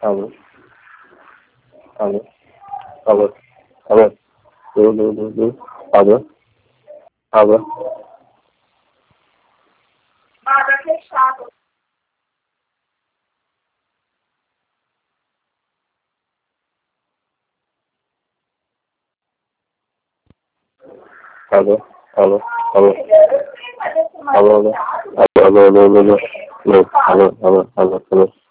Alô, alô, alô, alô, alô, alô, Nada fechado. alô, alô, alô, Eu tenho que fazer esse alô, alô, mais alô, alô, alô, alô, alô, alô, alô, alô, alô.